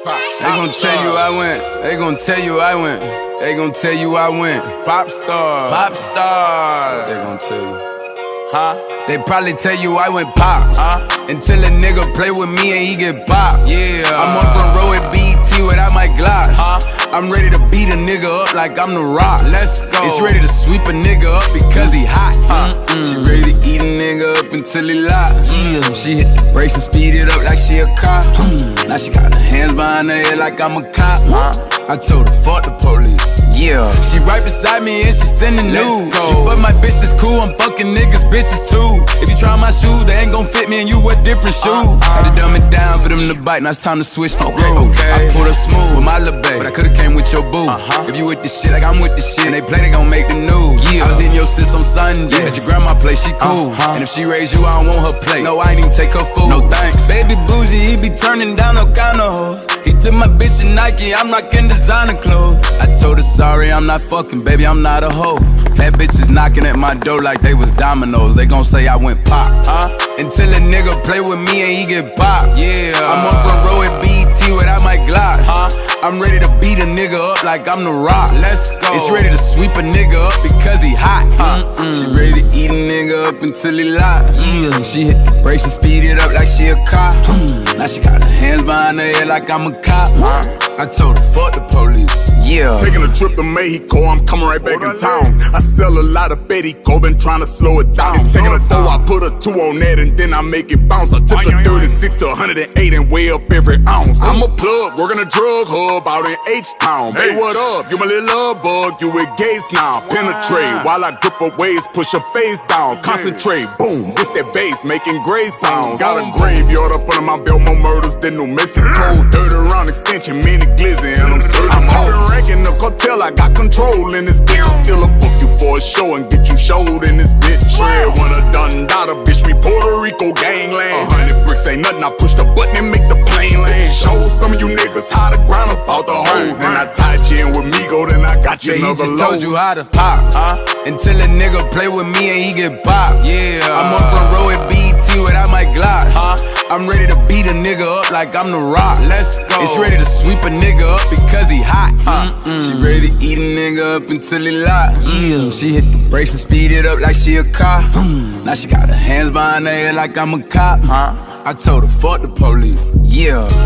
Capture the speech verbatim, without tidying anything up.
They gon' tell you I went. They gon' tell you I went. They gon' tell you I went. Pop star. Pop star. They gon' tell you. Huh? They probably tell you I went pop. Huh? Until a nigga play with me and he get popped. Yeah. I'm on front row at B E T without my Glock. Huh? I'm ready to beat a nigga up like I'm the Rock. Let's go. It's ready to sweep a nigga up because he hot. Huh? She ready to eat a nigga up until he lock. Yeah. She hit the brakes and speed it up like she a cop. Now she got her hands behind her head like I'm a cop. I told her fuck the police. Yeah. She right beside me and she sending news. Let's go. She fuck my bitch that's cool. I'm fucking niggas bitches too. If you try my shoes, they ain't gon' fit me and you wear different shoes. Uh, uh. Had to dumb it down for them to bite. Now it's time to switch the Okay, groove. okay. I pulled her smooth with my lil' bae, but I could've came with your boo. Uh-huh. If you with the shit like I'm with the shit, and they play, they gon' make the news. Yeah. I was in your sis on Sunday. Yeah. At your grandma place, she cool. Uh-huh. And if she raise you, I don't want her plate. No, I ain't even take her food. No thanks. Baby bougie, he be turning down no kind of hoe. He took my bitch in Nike, I'm rockin' designer clothes. I told her sorry, I'm not fucking, baby, I'm not a hoe. That bitch is knocking at my door like they was dominoes. They gon' say I went pop. Huh? Until a nigga play with me and he get popped. Yeah. I'm on front row at B E T without my Glock. Huh? I'm ready to beat a nigga up like I'm the Rock. Let's go. It's ready to sweep a nigga up because he hot. Huh? She ready to eat a nigga up until he lock. Yeah. She hit the brakes and speed it up like she a cop. Now she got her hands behind her head like I'm a cop. I told her fuck the police. Yeah. Taking a trip to Mexico, I'm coming right back in town. I sell a lot of Betty Go, been trying to slow it down. It's taking a four, I put a two on that and then I make it bounce. I took a thirty-six to one oh eight and weigh up every ounce. I'm a plug, working a drug hub out in H-Town. Hey, what up? You my little love bug, you with Gates now. Penetrate while I grip her waist, push her face down. Concentrate, boom, it's that bass making gray sounds. Got a graveyard up under my belt, more murders than New Mexico. thirty round extension, mini glizzy, and I'm certain. I'm home. Ranking the cartel, I got control in this bitch. I still a book you for a show and get you showed in this bitch. Shred when a done daughter, bitch, we Puerto Rico gangland. A hundred bricks ain't nothing, I push the button and make the plane land. Show some of you niggas how to grind about the hole. Then I tied you in with Migo, then I got you Yeah, he another just load. told you how to pop. Huh? Until a nigga play with me and he get popped. Yeah. I'm on front row at B E T without my Glock. Huh? I'm ready to beat a nigga up like I'm the Rock. Let's go. It's ready to sweep a nigga up because he hot. Huh? She ready to eat a nigga up until he lock. Yeah. She hit the brakes and speed it up like she a cop. Now she got her hands behind her head like I'm a cop. Huh? I told her fuck the police. Yeah.